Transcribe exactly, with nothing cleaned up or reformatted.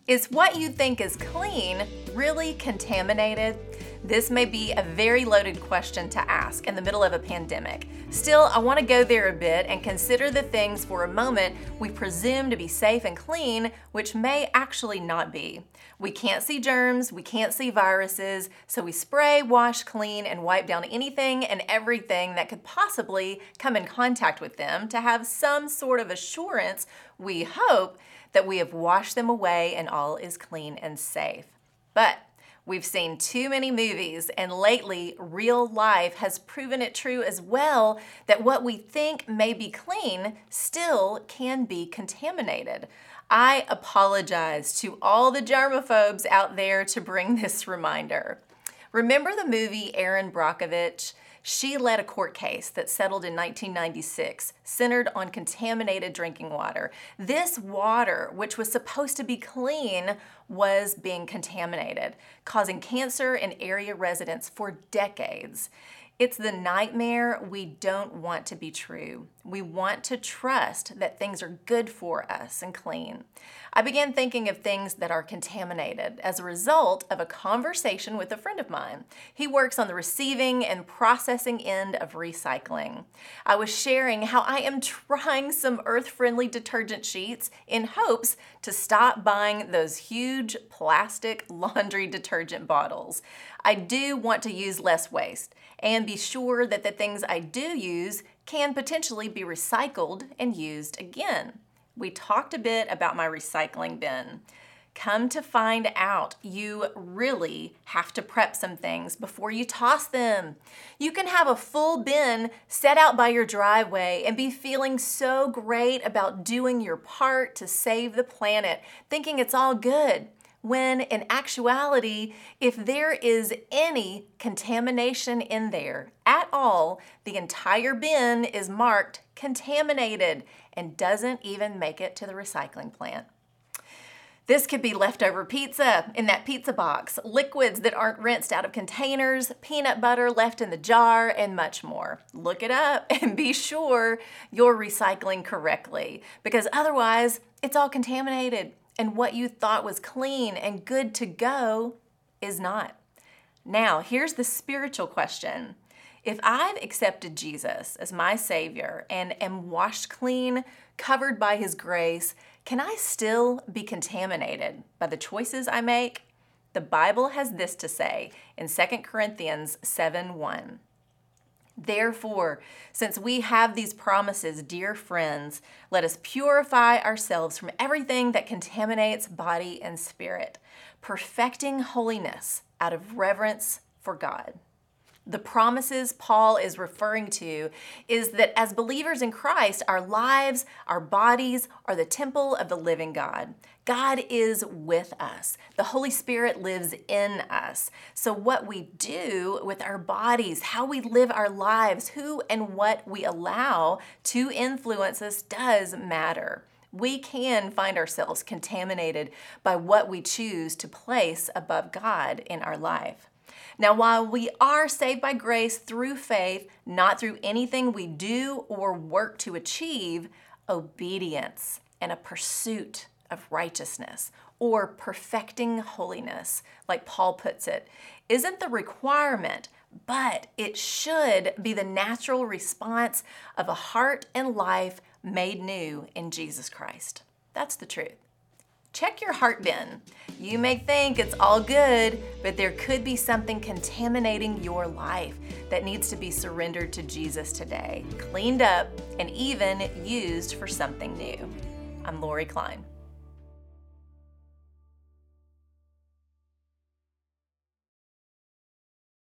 Is what you think is clean really contaminated? This may be a very loaded question to ask in the middle of a pandemic. Still, I want to go there a bit and consider the things for a moment we presume to be safe and clean, which may actually not be. We can't see germs, we can't see viruses, so we spray, wash, clean, and wipe down anything and everything that could possibly come in contact with them to have some sort of assurance, we hope, that we have washed them away and all is clean and safe. But we've seen too many movies, and lately real life has proven it true as well that what we think may be clean still can be contaminated. I apologize to all the germaphobes out there to bring this reminder. Remember the movie Erin Brockovich? She led a court case that settled in nineteen ninety-six, centered on contaminated drinking water. This water, which was supposed to be clean, was being contaminated, causing cancer in area residents for decades. It's the nightmare we don't want to be true. We want to trust that things are good for us and clean. I began thinking of things that are contaminated as a result of a conversation with a friend of mine. He works on the receiving and processing end of recycling. I was sharing how I am trying some earth-friendly detergent sheets in hopes to stop buying those huge plastic laundry detergent bottles. I do want to use less waste and be sure that the things I do use can potentially be recycled and used again. We talked a bit about my recycling bin. Come to find out, you really have to prep some things before you toss them. You can have a full bin set out by your driveway and be feeling so great about doing your part to save the planet, thinking it's all good, when in actuality, if there is any contamination in there at all, the entire bin is marked contaminated and doesn't even make it to the recycling plant. This could be leftover pizza in that pizza box, liquids that aren't rinsed out of containers, peanut butter left in the jar, and much more. Look it up and be sure you're recycling correctly, because otherwise it's all contaminated and what you thought was clean and good to go is not. Now, here's the spiritual question. If I've accepted Jesus as my Savior and am washed clean, covered by His grace, can I still be contaminated by the choices I make? The Bible has this to say in Second Corinthians seven one. Therefore, since we have these promises, dear friends, let us purify ourselves from everything that contaminates body and spirit, perfecting holiness out of reverence for God. The promises Paul is referring to is that as believers in Christ, our lives, our bodies are the temple of the living God. God is with us. The Holy Spirit lives in us. So what we do with our bodies, how we live our lives, who and what we allow to influence us does matter. We can find ourselves contaminated by what we choose to place above God in our life. Now, while we are saved by grace through faith, not through anything we do or work to achieve, obedience and a pursuit of righteousness or perfecting holiness, like Paul puts it, isn't the requirement, but it should be the natural response of a heart and life made new in Jesus Christ. That's the truth. Check your heart bin. You may think it's all good, but there could be something contaminating your life that needs to be surrendered to Jesus today, cleaned up, and even used for something new. I'm Lori Klein.